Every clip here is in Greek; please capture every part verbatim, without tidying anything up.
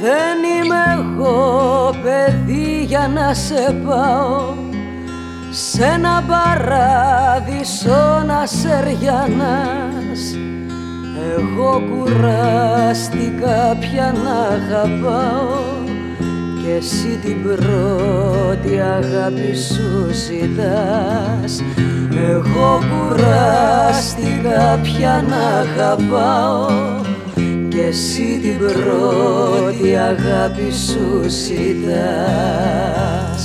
Δεν είμαι εγώ παιδί για να σε πάω σ' ένα παράδεισο να σεριανάς. Εγώ κουράστηκα πια να αγαπάω και εσύ την πρώτη αγάπη σου ζητάς. Εγώ κουράστηκα πια να αγαπάω και εσύ την πρώτη αγάπη σου ζητάς.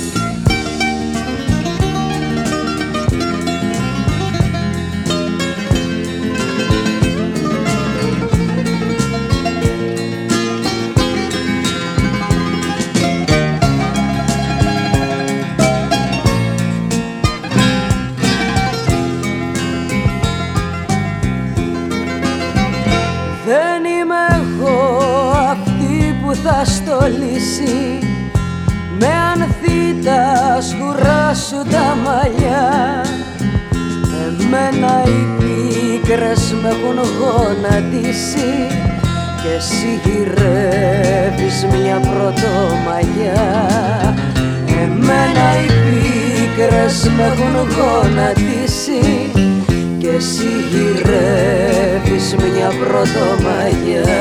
Δεν είμαι εγώ αυτή που θα στολίσει με ανθήτα σγουρά σου τα μαλλιά. Εμένα οι πίκρες με έχουν γονατίσει και εσύ γυρεύεις μια πρωτομαγιά. Εμένα οι πίκρες με έχουν γονατίσει και εσύ γυρεύεις μια πρωτομαγιά.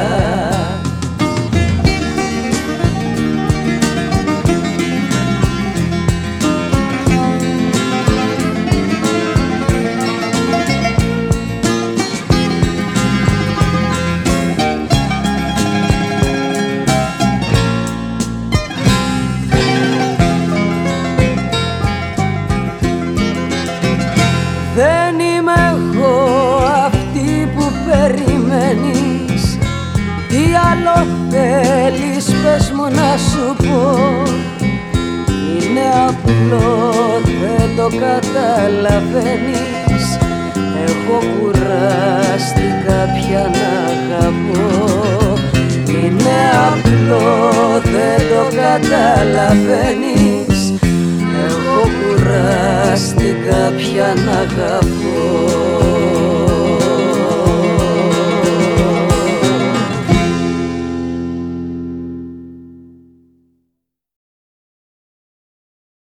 Δεν είμαι εγώ αυτή που περιμένεις. Τι άλλο θέλεις, πες μου να σου πω. Είναι απλό, δεν το καταλαβαίνεις. Εγώ κουράστηκα πια να αγαπώ. Είναι απλό, δεν το καταλαβαίνεις. Εγώ κουράστηκα πια να αγαπώ.